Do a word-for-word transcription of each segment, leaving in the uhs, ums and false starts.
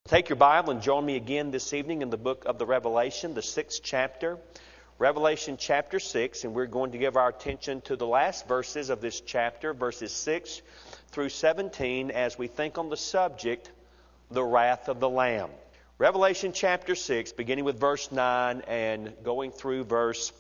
Take your Bible and join me again this evening in the book of the Revelation, the sixth chapter. Revelation chapter six, and we're going to give our attention to the last verses of this chapter, verses six through seventeen, as we think on the subject, the wrath of the Lamb. Revelation chapter six, beginning with verse nine and going through verse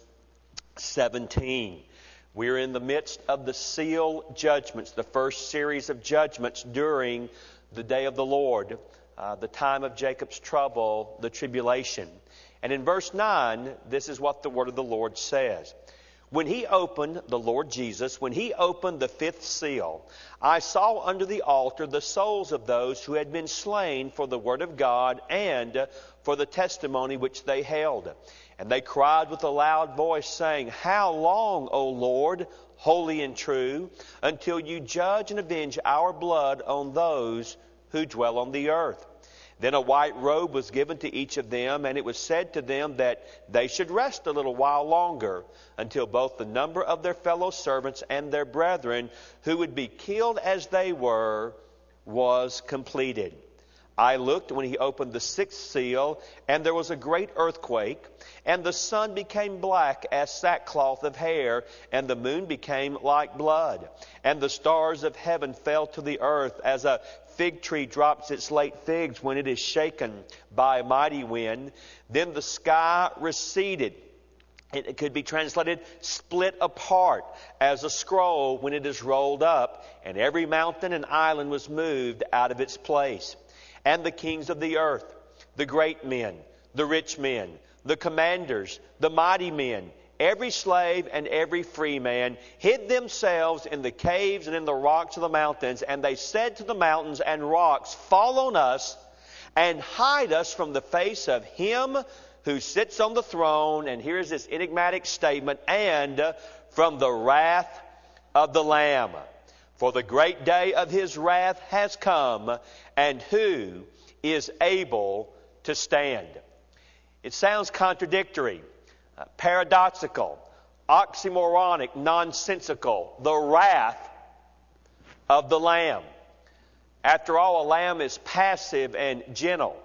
seventeen. We're in the midst of the seal judgments, the first series of judgments during the day of the Lord. Uh, the time of Jacob's trouble, the tribulation. And in verse nine, this is what the word of the Lord says. When he opened, the Lord Jesus, when he opened the fifth seal, I saw under the altar the souls of those who had been slain for the word of God and for the testimony which they held. And they cried with a loud voice, saying, How long, O Lord, holy and true, until you judge and avenge our blood on those who dwell on the earth? Then a white robe was given to each of them, and it was said to them that they should rest a little while longer, until both the number of their fellow servants and their brethren, who would be killed as they were, was completed. I looked when he opened the sixth seal, and there was a great earthquake, and the sun became black as sackcloth of hair, and the moon became like blood, and the stars of heaven fell to the earth, as a fig tree drops its late figs when it is shaken by a mighty wind. Then the sky receded. It could be translated split apart as a scroll when it is rolled up, and every mountain and island was moved out of its place. And the kings of the earth, the great men, the rich men, the commanders, the mighty men, every slave and every free man hid themselves in the caves and in the rocks of the mountains. And they said to the mountains and rocks, Fall on us and hide us from the face of him who sits on the throne. And here's this enigmatic statement, and from the wrath of the Lamb. For the great day of his wrath has come, and who is able to stand? It sounds contradictory, uh, paradoxical, oxymoronic, nonsensical. The wrath of the Lamb. After all, a lamb is passive and gentle,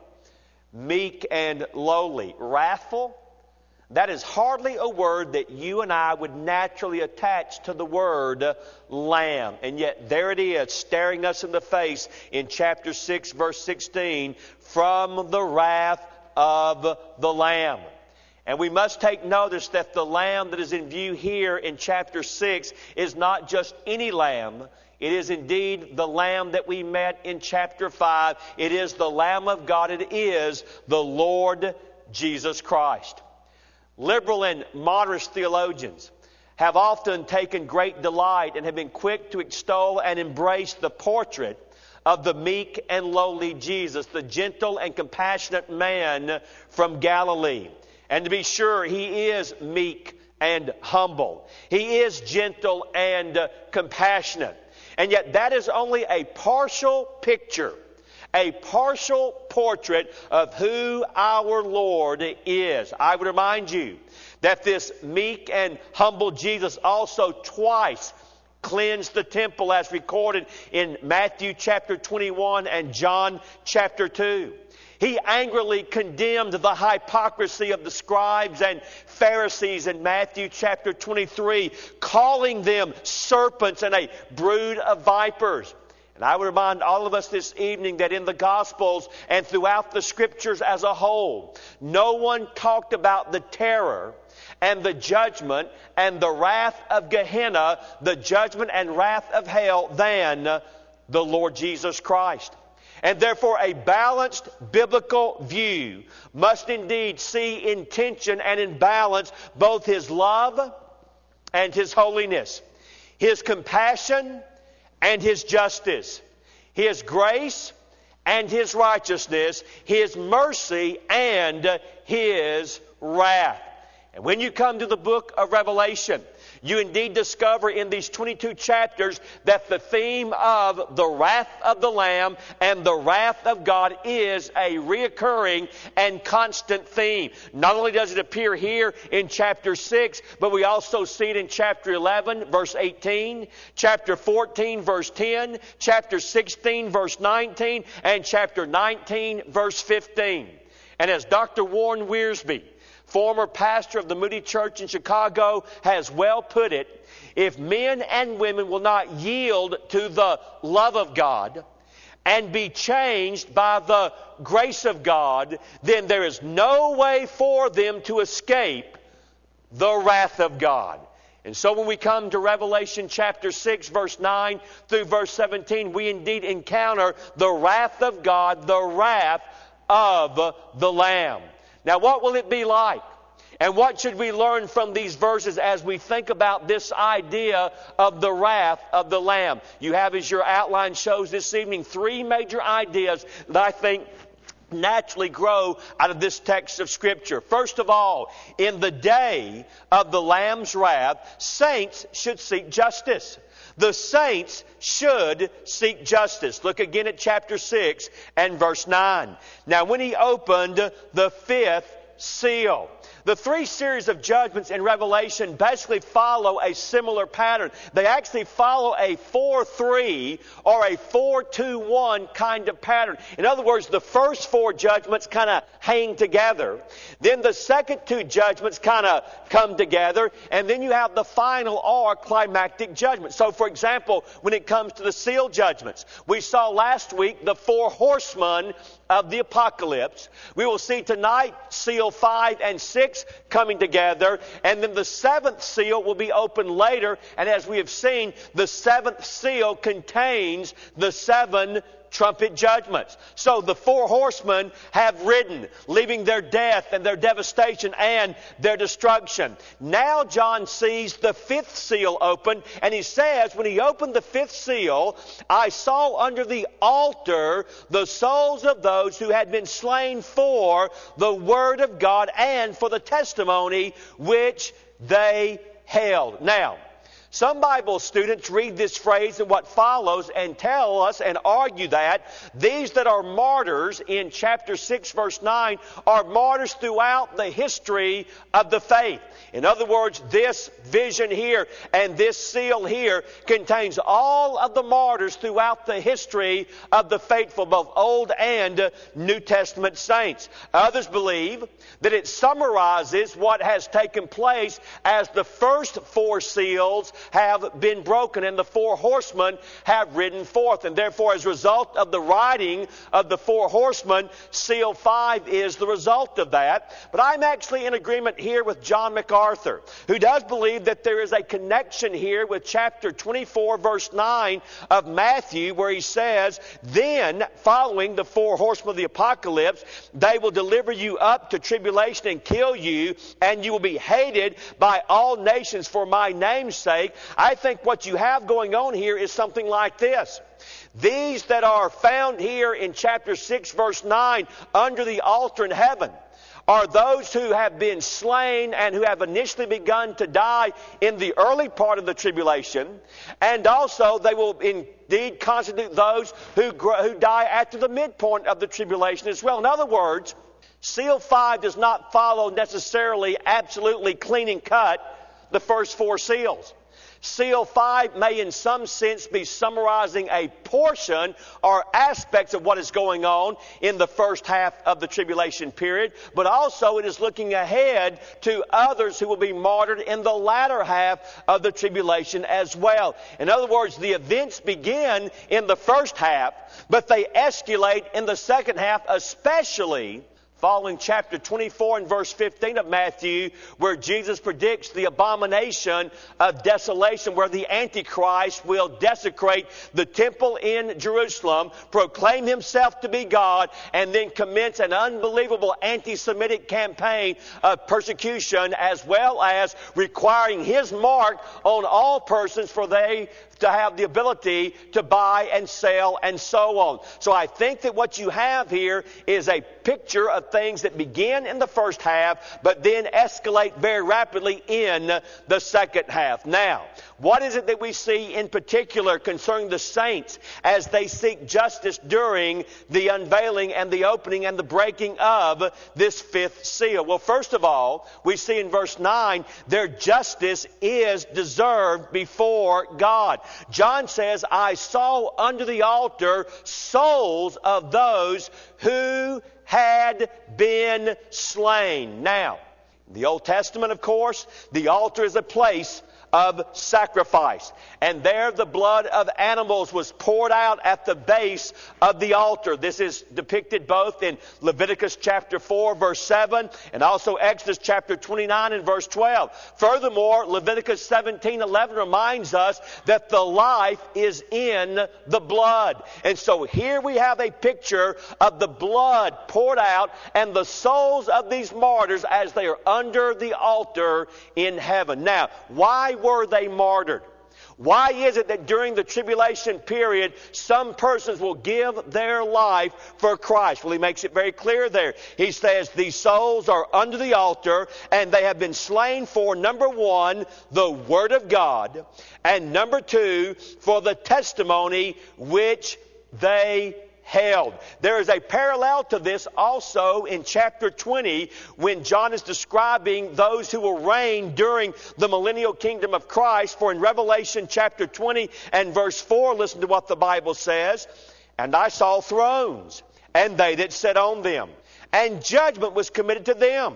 meek and lowly. Wrathful? That is hardly a word that you and I would naturally attach to the word lamb. And yet there it is, staring us in the face in chapter six, verse sixteen, from the wrath of the Lamb. And we must take notice that the lamb that is in view here in chapter six is not just any lamb. It is indeed the lamb that we met in chapter five. It is the Lamb of God. It is the Lord Jesus Christ. Liberal and moderate theologians have often taken great delight and have been quick to extol and embrace the portrait of the meek and lowly Jesus, the gentle and compassionate man from Galilee. And to be sure, he is meek and humble. He is gentle and uh, compassionate. And yet that is only a partial picture, a partial portrait of who our Lord is. I would remind you that this meek and humble Jesus also twice cleansed the temple, as recorded in Matthew chapter twenty-one and John chapter two. He angrily condemned the hypocrisy of the scribes and Pharisees in Matthew chapter twenty-three, calling them serpents and a brood of vipers. And I would remind all of us this evening that in the Gospels and throughout the Scriptures as a whole, no one talked about the terror and the judgment and the wrath of Gehenna, the judgment and wrath of hell, than the Lord Jesus Christ. And therefore a balanced biblical view must indeed see in tension and in balance both His love and His holiness, His compassion and His justice, His grace and His righteousness, His mercy and His wrath. And when you come to the book of Revelation, you indeed discover in these twenty-two chapters that the theme of the wrath of the Lamb and the wrath of God is a reoccurring and constant theme. Not only does it appear here in chapter six, but we also see it in chapter eleven, verse eighteen, chapter fourteen, verse ten, chapter sixteen, verse nineteen, and chapter nineteen, verse fifteen. And as Doctor Warren Wiersbe, former pastor of the Moody Church in Chicago, has well put it, if men and women will not yield to the love of God and be changed by the grace of God, then there is no way for them to escape the wrath of God. And so when we come to Revelation chapter six, verse nine through verse seventeen, we indeed encounter the wrath of God, the wrath of the Lamb. Now, what will it be like? And what should we learn from these verses as we think about this idea of the wrath of the Lamb? You have, as your outline shows this evening, three major ideas that I think naturally grow out of this text of Scripture. First of all, in the day of the Lamb's wrath, saints should seek justice. The saints should seek justice. Look again at chapter six and verse nine. Now, when he opened the fifth seal. The three series of judgments in Revelation basically follow a similar pattern. They actually follow a four three or a four two one kind of pattern. In other words, the first four judgments kind of hang together. Then the second two judgments kind of come together. And then you have the final or climactic judgment. So, for example, when it comes to the seal judgments, we saw last week the four horsemen of the apocalypse. We will see tonight seal five and six coming together, and then the seventh seal will be opened later, and as we have seen, the seventh seal contains the seven trumpet judgments. So the four horsemen have ridden, leaving their death and their devastation and their destruction. Now John sees the fifth seal open, and he says, when he opened the fifth seal, I saw under the altar the souls of those who had been slain for the word of God and for the testimony which they held. Now, some Bible students read this phrase and what follows and tell us and argue that these that are martyrs in chapter six verse nine are martyrs throughout the history of the faith. In other words, this vision here and this seal here contains all of the martyrs throughout the history of the faithful, both Old and New Testament saints. Others believe that it summarizes what has taken place as the first four seals have been broken and the four horsemen have ridden forth. And therefore, as a result of the riding of the four horsemen, seal five is the result of that. But I'm actually in agreement here with John MacArthur, who does believe that there is a connection here with chapter twenty-four, verse nine of Matthew, where he says, then, following the four horsemen of the apocalypse, they will deliver you up to tribulation and kill you, and you will be hated by all nations for my name's sake. I think what you have going on here is something like this. These that are found here in chapter six, verse nine, under the altar in heaven, are those who have been slain and who have initially begun to die in the early part of the tribulation. And also they will indeed constitute those who, who die after the midpoint of the tribulation as well. In other words, seal five does not follow necessarily absolutely clean and cut the first four seals. Seal five may in some sense be summarizing a portion or aspects of what is going on in the first half of the tribulation period, but also it is looking ahead to others who will be martyred in the latter half of the tribulation as well. In other words, the events begin in the first half, but they escalate in the second half, especially following chapter twenty-four and verse fifteen of Matthew, where Jesus predicts the abomination of desolation, where the Antichrist will desecrate the temple in Jerusalem, proclaim himself to be God, and then commence an unbelievable anti-Semitic campaign of persecution, as well as requiring his mark on all persons, for they to have the ability to buy and sell and so on. So I think that what you have here is a picture of things that begin in the first half, but then escalate very rapidly in the second half. Now, what is it that we see in particular concerning the saints as they seek justice during the unveiling and the opening and the breaking of this fifth seal? Well, first of all, we see in verse nine, their justice is deserved before God. John says, I saw under the altar souls of those who had been slain. Now, in the Old Testament, of course, the altar is a place of sacrifice. And there the blood of animals was poured out at the base of the altar. This is depicted both in Leviticus chapter four verse seven and also Exodus chapter twenty-nine and verse twelve. Furthermore, Leviticus seventeen eleven reminds us that the life is in the blood. And so here we have a picture of the blood poured out and the souls of these martyrs as they are under the altar in heaven. Now, why were they martyred? Why is it that during the tribulation period, some persons will give their life for Christ? Well, he makes it very clear there. He says these souls are under the altar and they have been slain for, number one, the Word of God, and number two, for the testimony which they held. There is a parallel to this also in chapter twenty when John is describing those who will reign during the millennial kingdom of Christ. For in Revelation chapter twenty and verse four, listen to what the Bible says. And I saw thrones, and they that sat on them, and judgment was committed to them.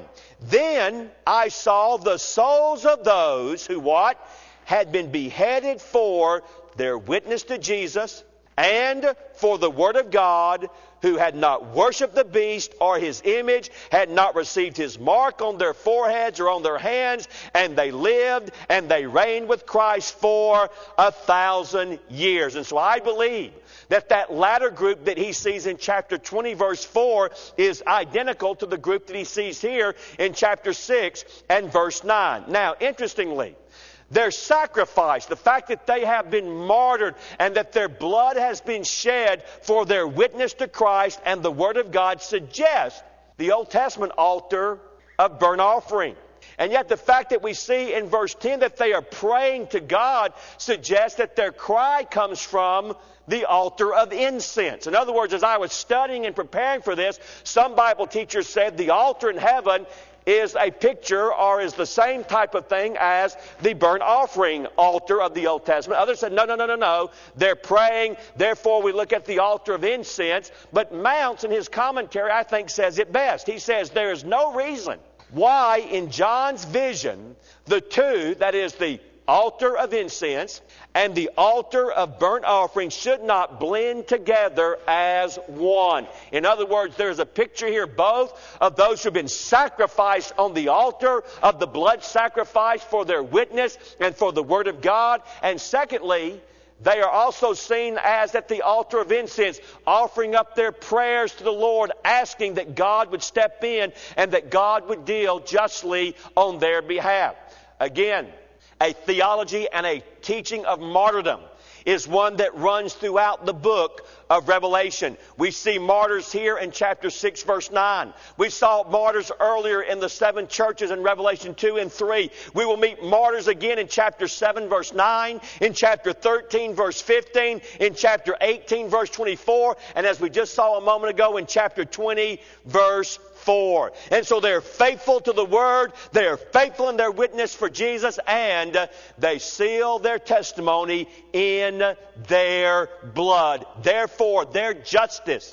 Then I saw the souls of those who what? Had been beheaded for their witness to Jesus, and for the Word of God, who had not worshipped the beast or his image, had not received his mark on their foreheads or on their hands, and they lived and they reigned with Christ for a thousand years. And so I believe that that latter group that he sees in chapter twenty verse four is identical to the group that he sees here in chapter six and verse nine. Now, interestingly, their sacrifice, the fact that they have been martyred and that their blood has been shed for their witness to Christ and the Word of God, suggests the Old Testament altar of burnt offering. And yet the fact that we see in verse ten that they are praying to God suggests that their cry comes from the altar of incense. In other words, as I was studying and preparing for this, some Bible teachers said the altar in heaven is a picture or is the same type of thing as the burnt offering altar of the Old Testament. Others said, no, no, no, no, no. They're praying, therefore we look at the altar of incense. But Mounce, in his commentary, I think says it best. He says there is no reason why in John's vision the two, that is the altar of incense and the altar of burnt offering, should not blend together as one. In other words, there's a picture here both of those who've been sacrificed on the altar of the blood sacrifice for their witness and for the Word of God. And secondly, they are also seen as at the altar of incense, offering up their prayers to the Lord, asking that God would step in and that God would deal justly on their behalf. Again, a theology and a teaching of martyrdom is one that runs throughout the book of Revelation. We see martyrs here in chapter six verse nine. We saw martyrs earlier in the seven churches in Revelation two and three. We will meet martyrs again in chapter seven verse nine, in chapter thirteen verse fifteen, in chapter eighteen verse twenty-four, and as we just saw a moment ago in chapter twenty verse four. And so they're faithful to the Word, they are faithful in their witness for Jesus, and they seal their testimony in their blood. Therefore, their justice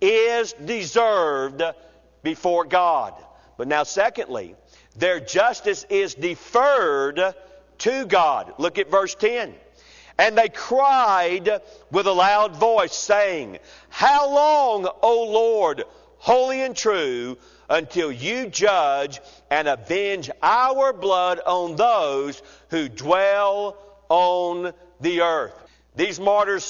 is deserved before God. But now secondly, their justice is deferred to God. Look at verse ten. And they cried with a loud voice, saying, How long, O Lord, holy and true, until you judge and avenge our blood on those who dwell on the earth? These martyrs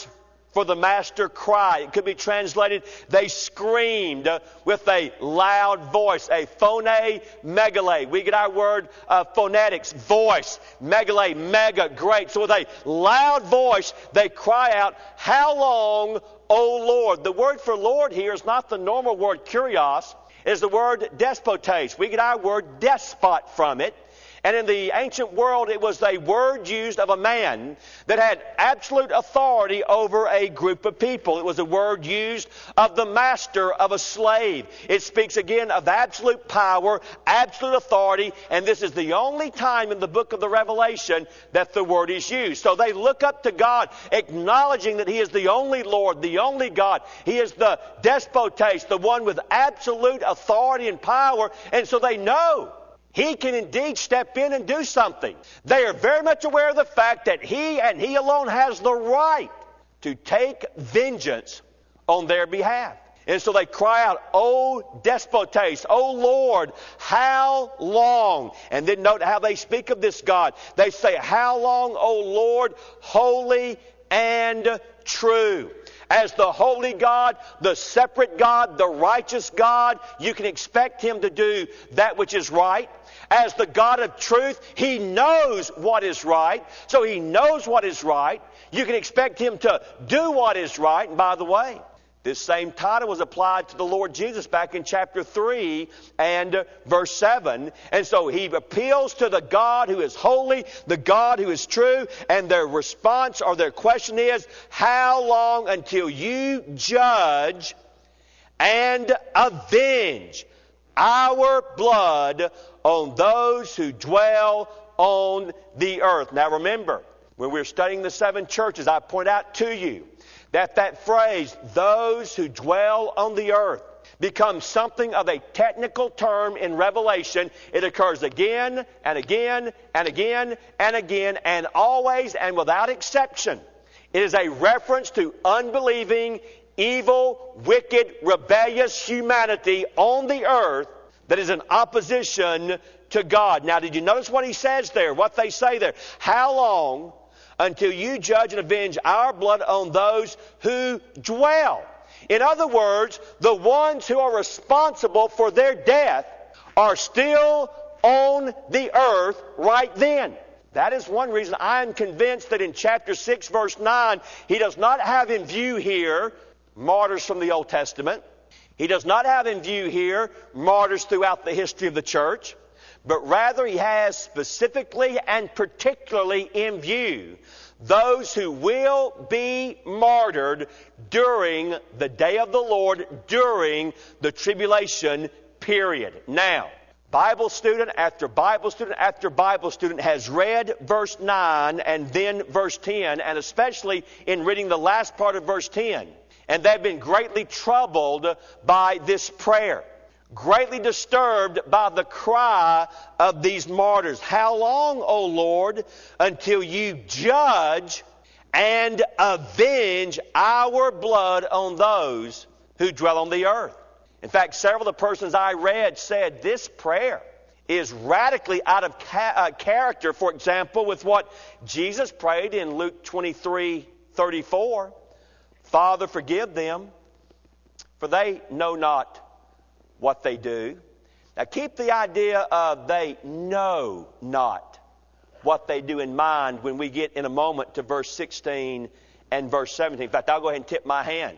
for the master cry. It could be translated, they screamed uh, with a loud voice, a phone megale. We get our word uh, phonetics, voice, megale, mega, great. So with a loud voice, they cry out, how long, O Lord? The word for Lord here is not the normal word kurios. It is the word despotes. We get our word despot from it. And in the ancient world, it was a word used of a man that had absolute authority over a group of people. It was a word used of the master of a slave. It speaks again of absolute power, absolute authority, and this is the only time in the book of the Revelation that the word is used. So they look up to God, acknowledging that He is the only Lord, the only God. He is the despotes, the one with absolute authority and power, and so they know He can indeed step in and do something. They are very much aware of the fact that He and He alone has the right to take vengeance on their behalf. And so they cry out, O despotes, O Lord, how long? And then note how they speak of this God. They say, how long, O Lord, holy and true. As the holy God, the separate God, the righteous God, you can expect Him to do that which is right. As the God of truth, He knows what is right. So He knows what is right. You can expect Him to do what is right. And by the way, this same title was applied to the Lord Jesus back in chapter three and verse seven. And so He appeals to the God who is holy, the God who is true, and their response or their question is, how long until you judge and avenge our blood on those who dwell on the earth? Now remember, when we're studying the seven churches, I point out to you that that phrase, those who dwell on the earth, becomes something of a technical term in Revelation. It occurs again and again and again and again and always and without exception. It is a reference to unbelieving, evil, wicked, rebellious humanity on the earth that is in opposition to God. Now, did you notice what he says there, what they say there? How long until you judge and avenge our blood on those who dwell? In other words, the ones who are responsible for their death are still on the earth right then. That is one reason I am convinced that in chapter six, verse nine, he does not have in view here martyrs from the Old Testament. He does not have in view here martyrs throughout the history of the church, but rather he has specifically and particularly in view those who will be martyred during the day of the Lord, during the tribulation period. Now, Bible student after Bible student after Bible student has read verse nine and then verse ten, and especially in reading the last part of verse ten. And they've been greatly troubled by this prayer, greatly disturbed by the cry of these martyrs. How long, O Lord, until you judge and avenge our blood on those who dwell on the earth? In fact, several of the persons I read said this prayer is radically out of ca- uh, character, for example, with what Jesus prayed in Luke twenty-three thirty-four. Father, forgive them, for they know not what they do. Now keep the idea of they know not what they do in mind when we get in a moment to verse sixteen and verse seventeen. In fact, I'll go ahead and tip my hand.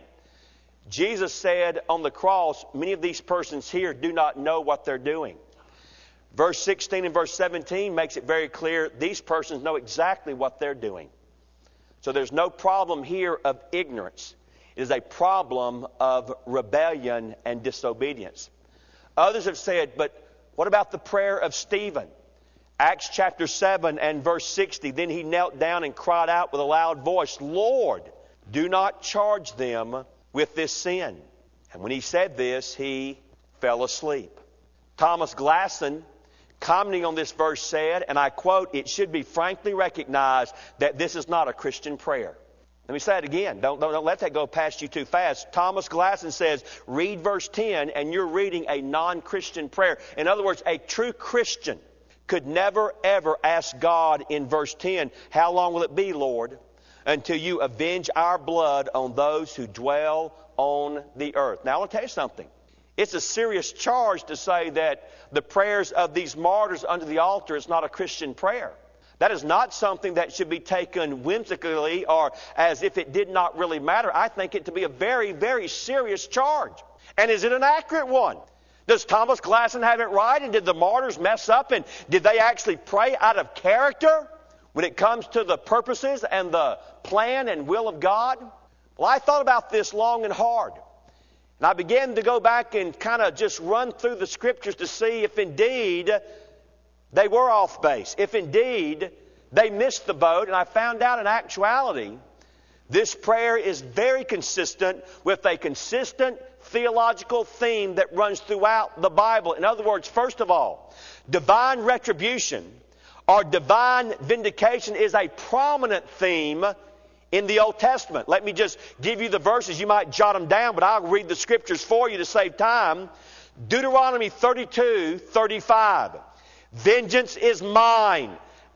Jesus said on the cross, many of these persons here do not know what they're doing. Verse sixteen and verse seventeen makes it very clear these persons know exactly what they're doing. So there's no problem here of ignorance. It is a problem of rebellion and disobedience. Others have said, but what about the prayer of Stephen? Acts chapter seven and verse sixty. Then he knelt down and cried out with a loud voice, Lord, do not charge them with this sin. And when he said this, he fell asleep. Thomas Glasson, commenting on this verse, said, and I quote, it should be frankly recognized that this is not a Christian prayer. Let me say it again. Don't, don't, don't let that go past you too fast. Thomas Glasson says, read verse ten and you're reading a non-Christian prayer. In other words, a true Christian could never ever ask God in verse ten, how long will it be, Lord, until you avenge our blood on those who dwell on the earth. Now, I want to tell you something. It's a serious charge to say that the prayers of these martyrs under the altar is not a Christian prayer. That is not something that should be taken whimsically or as if it did not really matter. I think it to be a very, very serious charge. And is it an accurate one? Does Thomas Glasson have it right? And did the martyrs mess up? And did they actually pray out of character when it comes to the purposes and the plan and will of God? Well, I thought about this long and hard. And I began to go back and kind of just run through the Scriptures to see if indeed they were off base. If indeed they missed the boat. And I found out in actuality, this prayer is very consistent with a consistent theological theme that runs throughout the Bible. In other words, first of all, divine retribution or divine vindication is a prominent theme in the Old Testament. Let me just give you the verses. You might jot them down, but I'll read the Scriptures for you to save time. Deuteronomy thirty-two thirty-five. Vengeance is mine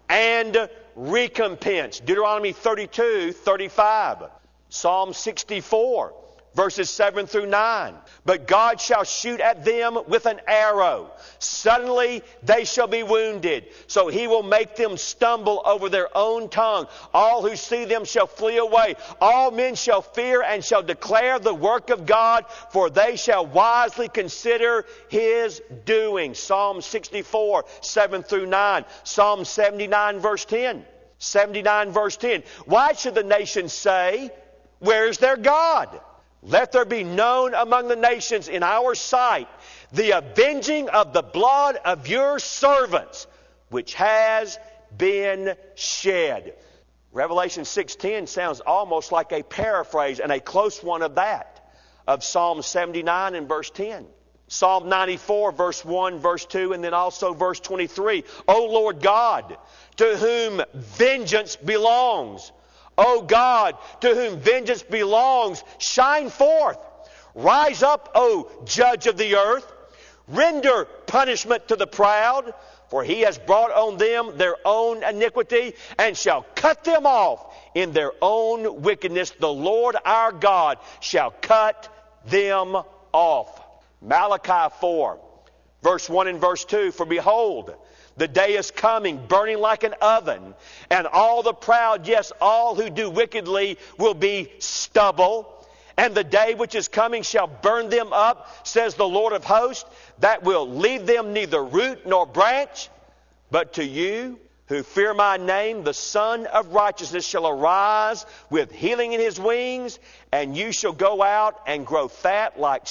and recompense. Deuteronomy thirty-two thirty-five. Psalm sixty-four. Verses seven through nine. But God shall shoot at them with an arrow. Suddenly they shall be wounded. So he will make them stumble over their own tongue. All who see them shall flee away. All men shall fear and shall declare the work of God, for they shall wisely consider his doing. Psalm sixty-four, seven through nine. Psalm seventy-nine, verse ten. seventy-nine, verse ten. Why should the nations say, where's their God? Let there be known among the nations in our sight the avenging of the blood of your servants, which has been shed. Revelation six ten sounds almost like a paraphrase and a close one of that, of Psalm seventy-nine and verse ten. Psalm ninety-four, verse one, verse two, and then also verse twenty-three. O Lord God, to whom vengeance belongs, O God, to whom vengeance belongs, shine forth. Rise up, O Judge of the earth. Render punishment to the proud, for he has brought on them their own iniquity, and shall cut them off in their own wickedness. The Lord our God shall cut them off. Malachi four, verse one and verse two. For behold, the day is coming, burning like an oven, and all the proud, yes, all who do wickedly, will be stubble. And the day which is coming shall burn them up, says the Lord of hosts, that will leave them neither root nor branch. But to you who fear my name, the Son of Righteousness shall arise with healing in his wings, and you shall go out and grow fat like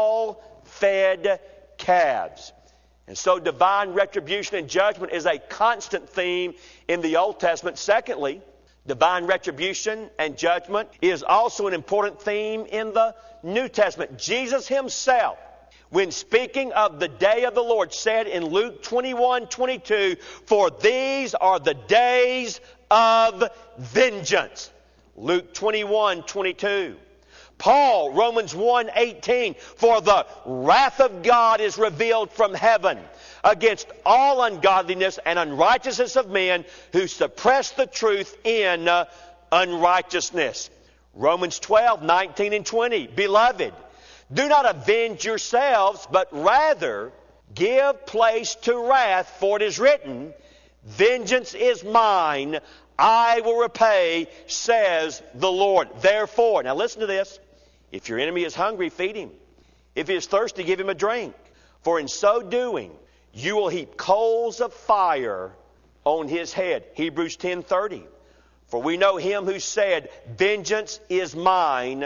stall-fed calves. And so divine retribution and judgment is a constant theme in the Old Testament. Secondly, divine retribution and judgment is also an important theme in the New Testament. Jesus himself, when speaking of the day of the Lord, said in Luke twenty-one twenty-two, for these are the days of vengeance. Luke twenty-one twenty-two. Paul, Romans one eighteen, for the wrath of God is revealed from heaven against all ungodliness and unrighteousness of men who suppress the truth in uh, unrighteousness. Romans twelve nineteen and twenty. Beloved, do not avenge yourselves, but rather give place to wrath, for it is written, vengeance is mine, I will repay, says the Lord. Therefore, now listen to this. If your enemy is hungry, feed him. If he is thirsty, give him a drink. For in so doing, you will heap coals of fire on his head. Hebrews ten thirty. For we know him who said, vengeance is mine,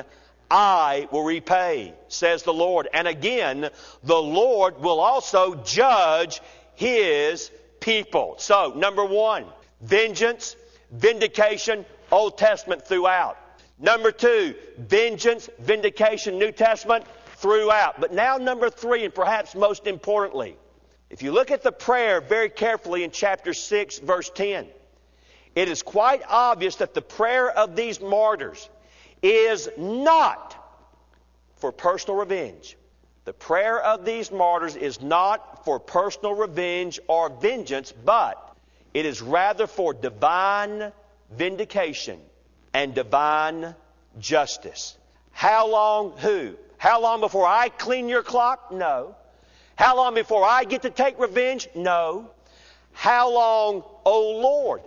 I will repay, says the Lord. And again, the Lord will also judge his people. So, number one, vengeance, vindication, Old Testament throughout. Number two, vengeance, vindication, New Testament throughout. But now number three, and perhaps most importantly, if you look at the prayer very carefully in chapter six, verse ten, it is quite obvious that the prayer of these martyrs is not for personal revenge. The prayer of these martyrs is not for personal revenge or vengeance, but it is rather for divine vindication and divine justice. How long? Who? How long before I clean your clock? No. How long before I get to take revenge? No. How long, O Lord?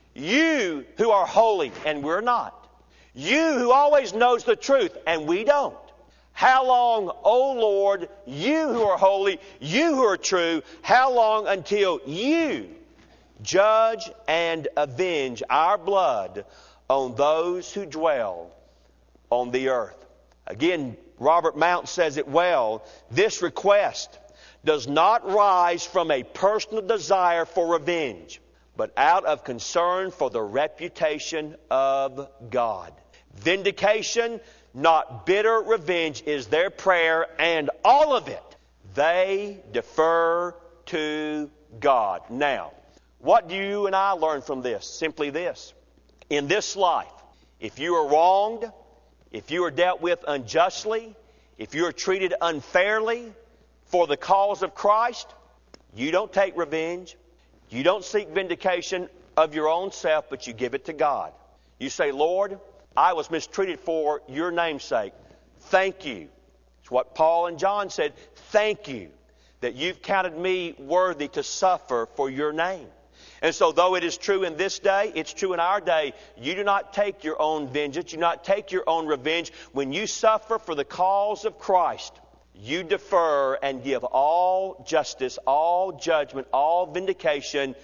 You who are holy and we're not. You who always knows the truth and we don't. How long, O Lord, you who are holy, you who are true, how long until you judge and avenge our blood on those who dwell on the earth? Again, Robert Mount says it well. This request does not rise from a personal desire for revenge, but out of concern for the reputation of God. Vindication, not bitter revenge, is their prayer, and all of it, they defer to God. Now, what do you and I learn from this? Simply this. In this life, if you are wronged, if you are dealt with unjustly, if you are treated unfairly for the cause of Christ, you don't take revenge. You don't seek vindication of your own self, but you give it to God. You say, Lord, I was mistreated for your name's sake. Thank you. It's what Paul and John said. Thank you that you've counted me worthy to suffer for your name. And so though it is true in this day, it's true in our day, you do not take your own vengeance. You do not take your own revenge. When you suffer for the cause of Christ, you defer and give all justice, all judgment, all vindication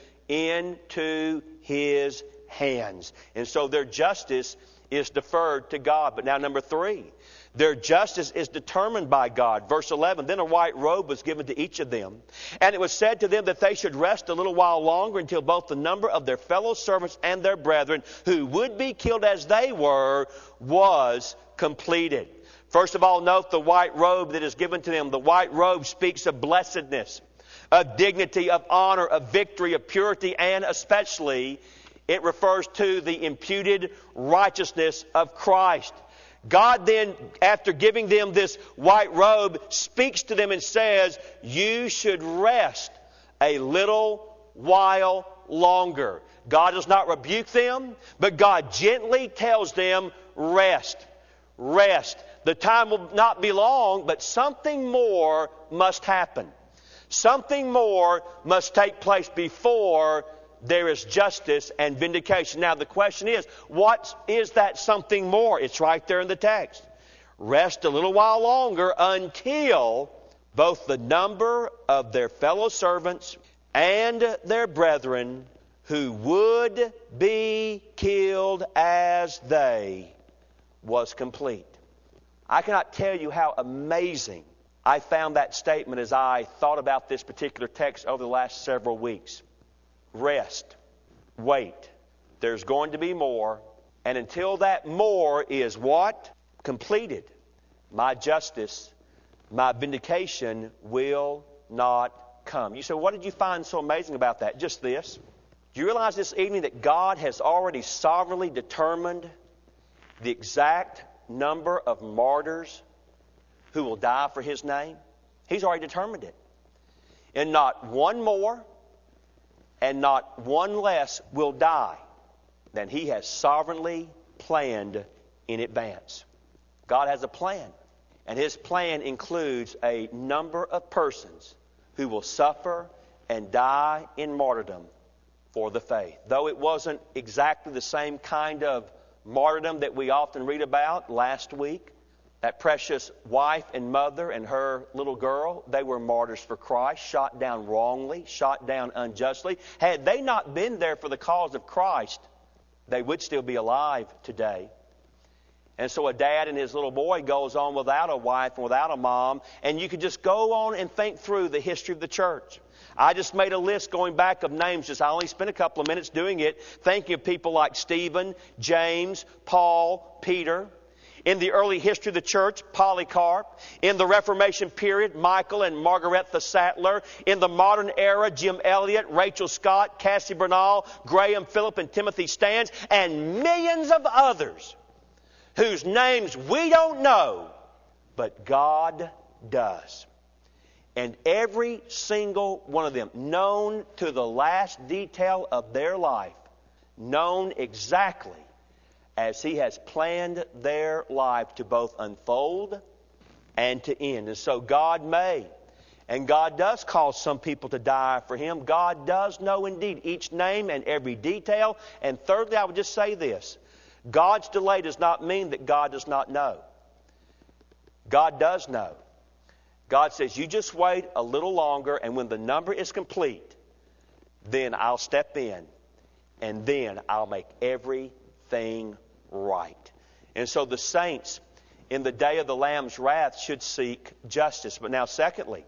into His hands. And so their justice is deferred to God. But now number three, their justice is determined by God. Verse eleven, then a white robe was given to each of them. And it was said to them that they should rest a little while longer until both the number of their fellow servants and their brethren, who would be killed as they were, was completed. First of all, note the white robe that is given to them. The white robe speaks of blessedness, of dignity, of honor, of victory, of purity, and especially it refers to the imputed righteousness of Christ. God then, after giving them this white robe, speaks to them and says, you should rest a little while longer. God does not rebuke them, but God gently tells them, rest, rest. The time will not be long, but something more must happen. Something more must take place before there is justice and vindication. Now the question is, what is that something more? It's right there in the text. Rest a little while longer until both the number of their fellow servants and their brethren who would be killed as they was complete. I cannot tell you how amazing I found that statement as I thought about this particular text over the last several weeks. Rest. Wait. There's going to be more. And until that more is what? Completed. My justice, my vindication will not come. You say, what did you find so amazing about that? Just this. Do you realize this evening that God has already sovereignly determined the exact number of martyrs who will die for His name? He's already determined it. And not one more and not one less will die than He has sovereignly planned in advance. God has a plan, and His plan includes a number of persons who will suffer and die in martyrdom for the faith. Though it wasn't exactly the same kind of martyrdom that we often read about last week, that precious wife and mother and her little girl, they were martyrs for Christ, shot down wrongly, shot down unjustly. Had they not been there for the cause of Christ, they would still be alive today. And so a dad and his little boy goes on without a wife and without a mom, and you could just go on and think through the history of the church. I just made a list going back of names. Just I only spent a couple of minutes doing it, thinking of people like Stephen, James, Paul, Peter. In the early history of the church, Polycarp. In the Reformation period, Michael and Margaretha Sattler. In the modern era, Jim Elliot, Rachel Scott, Cassie Bernal, Graham Phillip, and Timothy Stans, and millions of others whose names we don't know, but God does. And every single one of them, known to the last detail of their life, known exactly as He has planned their life to both unfold and to end. And so God may, and God does cause some people to die for Him. God does know indeed each name and every detail. And thirdly, I would just say this. God's delay does not mean that God does not know. God does know. God says, you just wait a little longer, and when the number is complete, then I'll step in, and then I'll make everything right. And so the saints in the day of the Lamb's wrath should seek justice. But now secondly,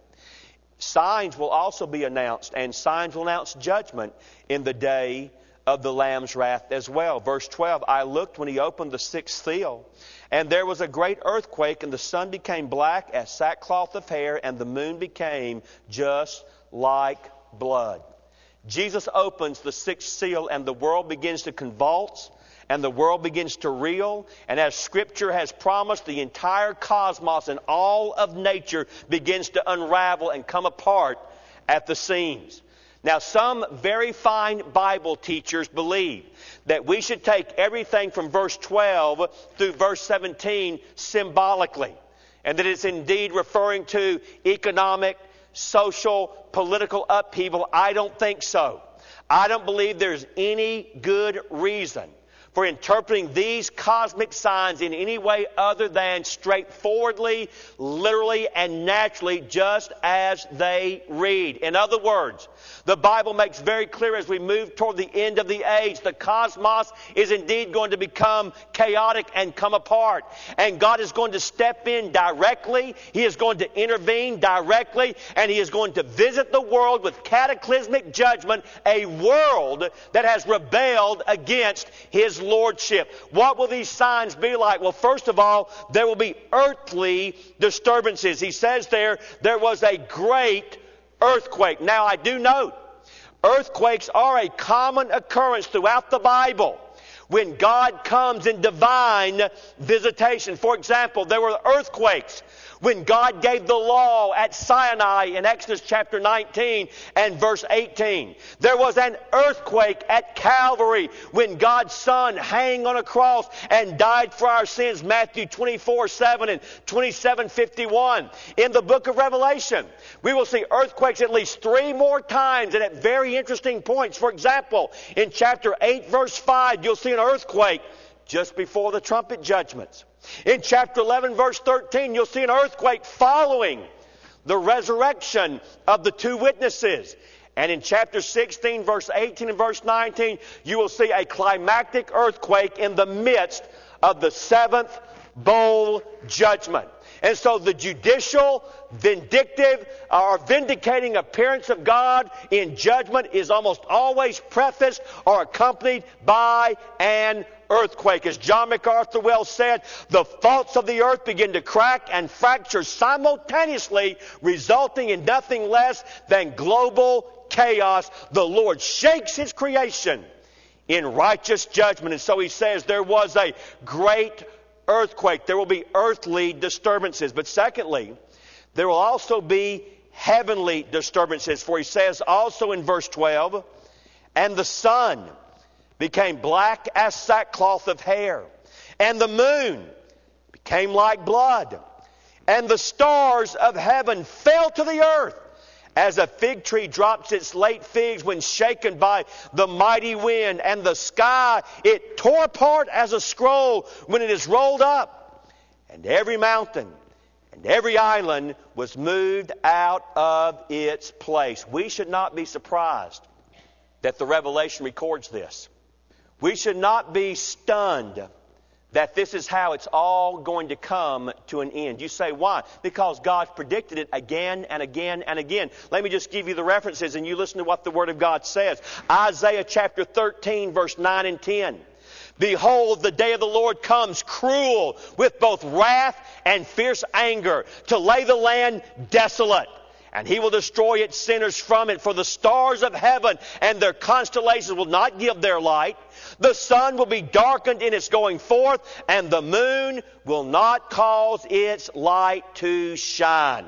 signs will also be announced, and signs will announce judgment in the day of the Lamb's wrath as well. Verse twelve, I looked when He opened the sixth seal, and there was a great earthquake, and the sun became black as sackcloth of hair, and the moon became just like blood. Jesus opens the sixth seal, and the world begins to convulse, and the world begins to reel. And as Scripture has promised, the entire cosmos and all of nature begins to unravel and come apart at the seams. Now, some very fine Bible teachers believe that we should take everything from verse twelve through verse seventeen symbolically, and that it's indeed referring to economic, social, political upheaval. I don't think so. I don't believe there's any good reason for interpreting these cosmic signs in any way other than straightforwardly, literally, and naturally, just as they read. In other words, the Bible makes very clear as we move toward the end of the age, the cosmos is indeed going to become chaotic and come apart. And God is going to step in directly. He is going to intervene directly. And He is going to visit the world with cataclysmic judgment, a world that has rebelled against His lordship. What will these signs be like? Well, first of all, there will be earthly disturbances. He says there, there was a great earthquake. Now, I do note, earthquakes are a common occurrence throughout the Bible when God comes in divine visitation. For example, there were earthquakes when God gave the law at Sinai in Exodus chapter nineteen and verse eighteen. There was an earthquake at Calvary when God's Son hung on a cross and died for our sins, Matthew twenty-four seven and twenty-seven fifty-one. In the book of Revelation, we will see earthquakes at least three more times and at very interesting points. For example, in chapter eight verse five, you'll see an earthquake just before the trumpet judgments. In chapter eleven, verse thirteen, you'll see an earthquake following the resurrection of the two witnesses. And in chapter sixteen, verse eighteen and verse nineteen, you will see a climactic earthquake in the midst of the seventh bowl judgment. And so the judicial, vindictive, or vindicating appearance of God in judgment is almost always prefaced or accompanied by an earthquake. As John MacArthur Wells said, the faults of the earth begin to crack and fracture simultaneously, resulting in nothing less than global chaos. The Lord shakes His creation in righteous judgment. And so He says there was a great earthquake. There will be earthly disturbances. But secondly, there will also be heavenly disturbances. For He says also in verse twelve, and the sun became black as sackcloth of hair, and the moon became like blood, and the stars of heaven fell to the earth, as a fig tree drops its late figs when shaken by the mighty wind, and the sky it tore apart as a scroll when it is rolled up, and every mountain and every island was moved out of its place. We should not be surprised that the Revelation records this. We should not be stunned that this is how it's all going to come to an end. You say, why? Because God's predicted it again and again and again. Let me just give you the references and you listen to what the Word of God says. Isaiah chapter thirteen, verse nine and ten. Behold, the day of the Lord comes cruel with both wrath and fierce anger to lay the land desolate. And He will destroy its sinners from it. For the stars of heaven and their constellations will not give their light. The sun will be darkened in its going forth, and the moon will not cause its light to shine.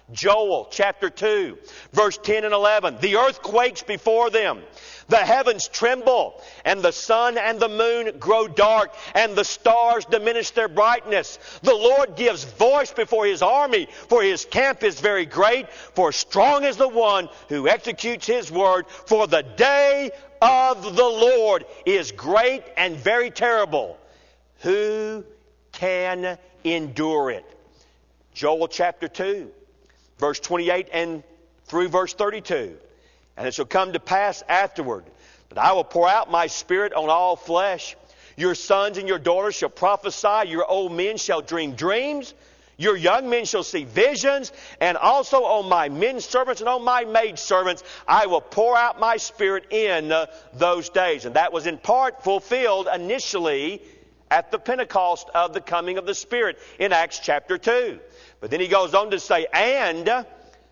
Joel chapter two, verse ten and eleven. The earth quakes before them. The heavens tremble, and the sun and the moon grow dark, and the stars diminish their brightness. The Lord gives voice before His army, for His camp is very great. For strong is the one who executes His word. For the day of the Lord is great and very terrible. Who can endure it? Joel chapter two, verse twenty-eight and through verse thirty-two. And it shall come to pass afterward that I will pour out my Spirit on all flesh. Your sons and your daughters shall prophesy. Your old men shall dream dreams. Your young men shall see visions. And also on my men servants and on my maid servants I will pour out my Spirit in uh, those days. And that was in part fulfilled initially at the Pentecost of the coming of the Spirit in Acts chapter two. But then he goes on to say, and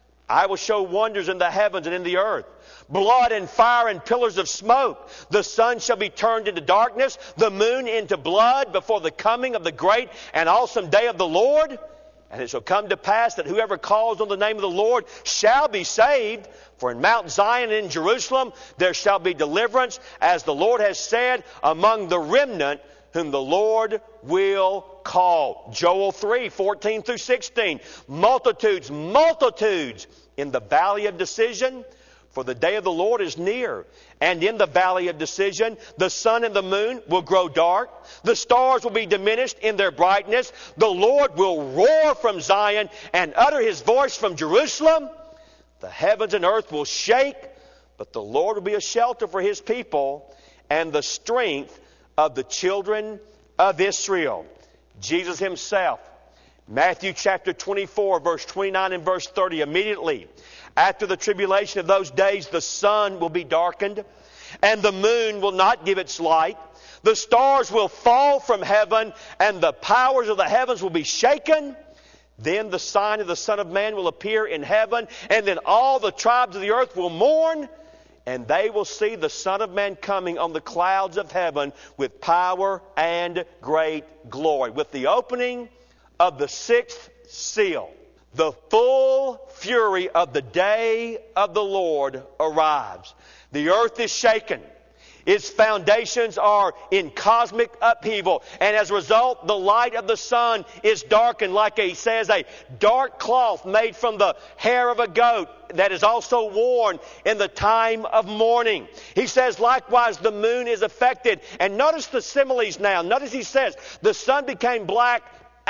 I will show wonders in the heavens and in the earth, blood and fire and pillars of smoke. The sun shall be turned into darkness, the moon into blood before the coming of the great and awesome day of the Lord. And it shall come to pass that whoever calls on the name of the Lord shall be saved. For in Mount Zion and in Jerusalem there shall be deliverance, as the Lord has said, among the remnant whom the Lord will call. Joel three, fourteen through sixteen. Multitudes, multitudes in the valley of decision, for the day of the Lord is near. And in the valley of decision, the sun and the moon will grow dark. The stars will be diminished in their brightness. The Lord will roar from Zion and utter His voice from Jerusalem. The heavens and earth will shake, but the Lord will be a shelter for His people and the strength of the children of Israel. Jesus Himself, Matthew chapter twenty-four, verse twenty-nine and verse thirty. Immediately after the tribulation of those days, the sun will be darkened, and the moon will not give its light. The stars will fall from heaven, and the powers of the heavens will be shaken. Then the sign of the Son of Man will appear in heaven, and then all the tribes of the earth will mourn, and they will see the Son of Man coming on the clouds of heaven with power and great glory. With the opening of the sixth seal, the full fury of the day of the Lord arrives. The earth is shaken. Its foundations are in cosmic upheaval. And as a result, the light of the sun is darkened, like he says, a dark cloth made from the hair of a goat that is also worn in the time of mourning. He says, likewise, the moon is affected. And notice the similes now. Notice he says, the sun became black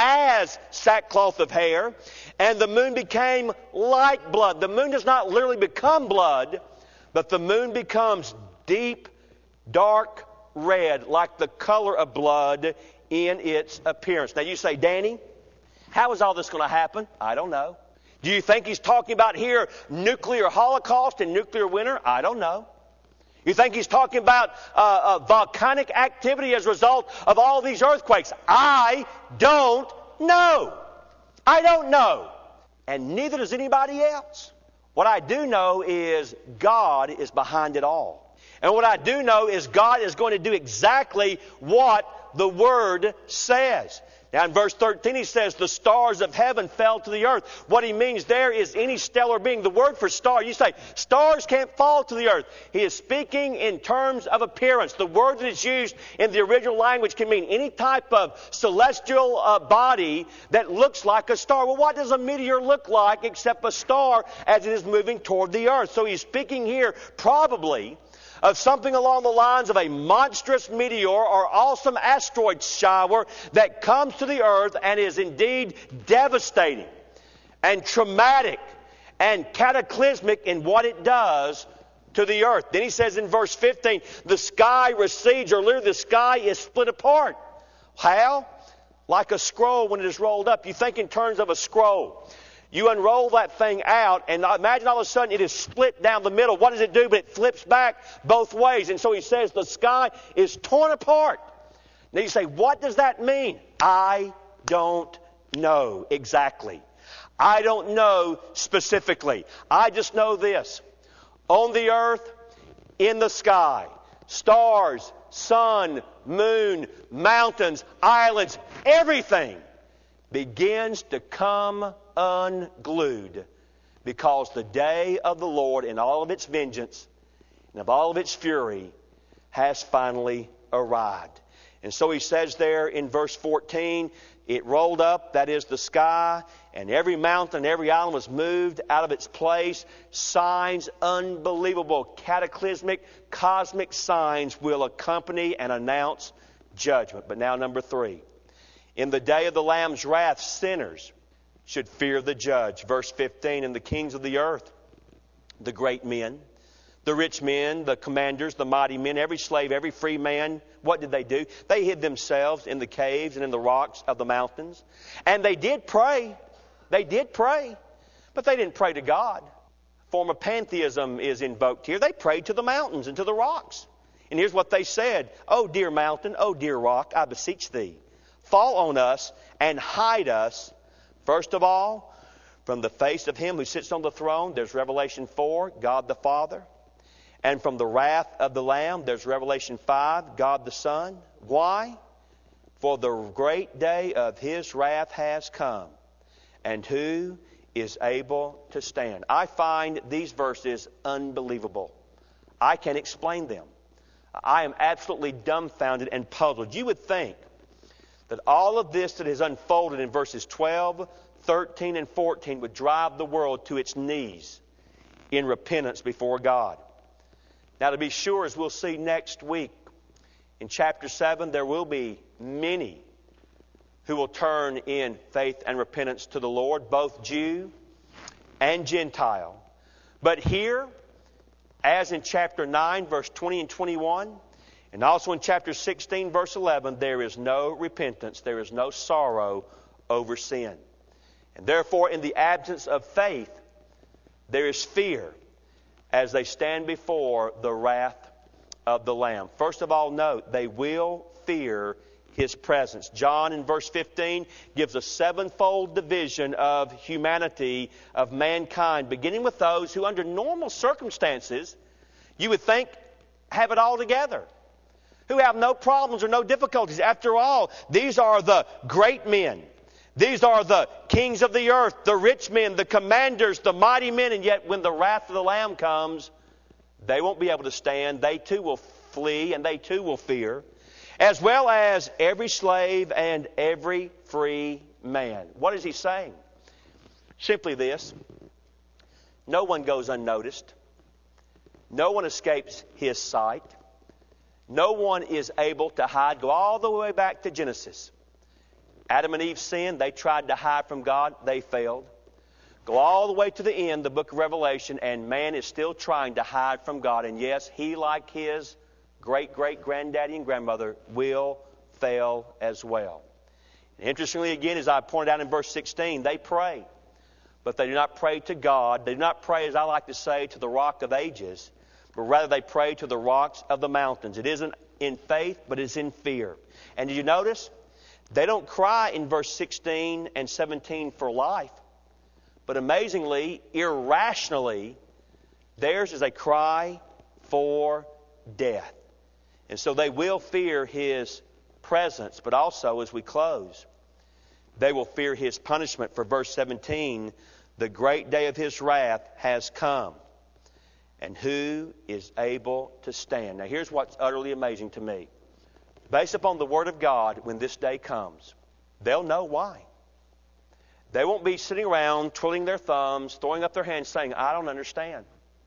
as sackcloth of hair, and the moon became like blood. The moon does not literally become blood, but the moon becomes deep, dark red, like the color of blood in its appearance. Now you say, Danny, how is all this going to happen? I don't know. Do you think he's talking about here nuclear holocaust and nuclear winter? I don't know. You think he's talking about uh, uh, volcanic activity as a result of all these earthquakes? I don't know. I don't know. And neither does anybody else. What I do know is God is behind it all. And what I do know is God is going to do exactly what the Word says. Now in verse thirteen he says, the stars of heaven fell to the earth. What he means there is any stellar being. The word for star, you say, stars can't fall to the earth. He is speaking in terms of appearance. The word that is used in the original language can mean any type of celestial uh, body that looks like a star. Well, what does a meteor look like except a star as it is moving toward the earth? So he's speaking here probably of something along the lines of a monstrous meteor or awesome asteroid shower that comes to the earth and is indeed devastating and traumatic and cataclysmic in what it does to the earth. Then he says in verse fifteen, the sky recedes, or literally the sky is split apart. How? Like a scroll when it is rolled up. You think in terms of a scroll. You unroll that thing out, and imagine all of a sudden it is split down the middle. What does it do? But it flips back both ways. And so he says the sky is torn apart. Now you say, what does that mean? I don't know exactly. I don't know specifically. I just know this. On the earth, in the sky, stars, sun, moon, mountains, islands, everything begins to come unglued because the day of the Lord in all of its vengeance and of all of its fury has finally arrived. And so he says there in verse fourteen, it rolled up, that is the sky, and every mountain, every island was moved out of its place. Signs, unbelievable, cataclysmic, cosmic signs will accompany and announce judgment. But now number three. In the day of the Lamb's wrath, sinners should fear the judge. Verse fifteen, and the kings of the earth, the great men, the rich men, the commanders, the mighty men, every slave, every free man, what did they do? They hid themselves in the caves and in the rocks of the mountains. And they did pray. They did pray. But they didn't pray to God. A form of pantheism is invoked here. They prayed to the mountains and to the rocks. And here's what they said. Oh, dear mountain, oh, dear rock, I beseech thee, fall on us and hide us, first of all, from the face of him who sits on the throne. There's Revelation four, God the Father. And from the wrath of the Lamb, there's Revelation five, God the Son. Why? For the great day of his wrath has come, and who is able to stand? I find these verses unbelievable. I can't explain them. I am absolutely dumbfounded and puzzled. You would think that all of this that is unfolded in verses twelve, thirteen, and fourteen would drive the world to its knees in repentance before God. Now, to be sure, as we'll see next week, in chapter seven, there will be many who will turn in faith and repentance to the Lord, both Jew and Gentile. But here, as in chapter nine, verse twenty and twenty-one, and also in chapter sixteen, verse eleven, there is no repentance, there is no sorrow over sin. And therefore, in the absence of faith, there is fear as they stand before the wrath of the Lamb. First of all, note, they will fear his presence. John in verse fifteen gives a sevenfold division of humanity, of mankind, beginning with those who under normal circumstances, you would think, have it all together, who have no problems or no difficulties. After all, these are the great men. These are the kings of the earth, the rich men, the commanders, the mighty men. And yet when the wrath of the Lamb comes, they won't be able to stand. They too will flee and they too will fear. As well as every slave and every free man. What is he saying? Simply this. No one goes unnoticed. No one escapes his sight. No one is able to hide. Go all the way back to Genesis. Adam and Eve sinned. They tried to hide from God. They failed. Go all the way to the end, the book of Revelation, and man is still trying to hide from God. And yes, he, like his great-great-granddaddy and grandmother, will fail as well. And interestingly, again, as I pointed out in verse sixteen, they pray. But they do not pray to God. They do not pray, as I like to say, to the rock of ages. But rather they pray to the rocks of the mountains. It isn't in faith, but it's in fear. And did you notice? They don't cry in verse sixteen and seventeen for life. But amazingly, irrationally, theirs is a cry for death. And so they will fear his presence. But also, as we close, they will fear his punishment. For verse seventeen, the great day of his wrath has come. And who is able to stand? Now here's what's utterly amazing to me. Based upon the Word of God, when this day comes, they'll know why. They won't be sitting around twiddling their thumbs, throwing up their hands, saying, I don't understand.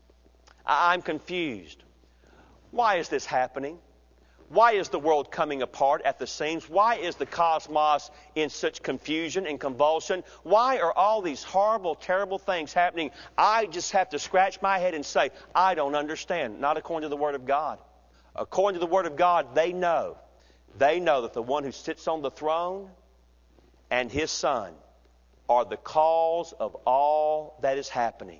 I'm confused. Why is this happening? Why is the world coming apart at the seams? Why is the cosmos in such confusion and convulsion? Why are all these horrible, terrible things happening? I just have to scratch my head and say, I don't understand. Not according to the Word of God. According to the Word of God, they know. They know that the one who sits on the throne and his Son are the cause of all that is happening.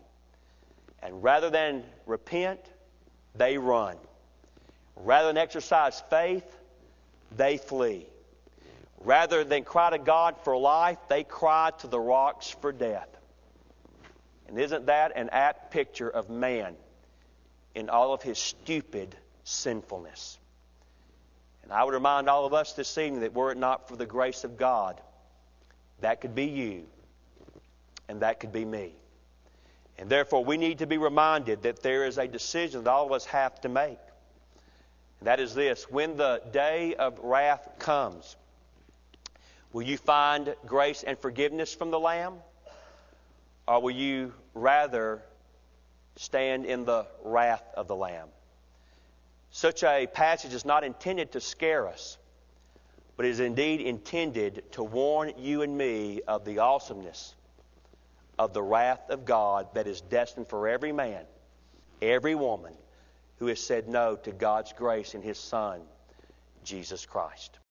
And rather than repent, they run. Rather than exercise faith, they flee. Rather than cry to God for life, they cry to the rocks for death. And isn't that an apt picture of man in all of his stupid sinfulness? And I would remind all of us this evening that were it not for the grace of God, that could be you and that could be me. And therefore, we need to be reminded that there is a decision that all of us have to make. And that is this: when the day of wrath comes, will you find grace and forgiveness from the Lamb? Or will you rather stand in the wrath of the Lamb? Such a passage is not intended to scare us, but is indeed intended to warn you and me of the awesomeness of the wrath of God that is destined for every man, every woman who has said no to God's grace in His Son, Jesus Christ.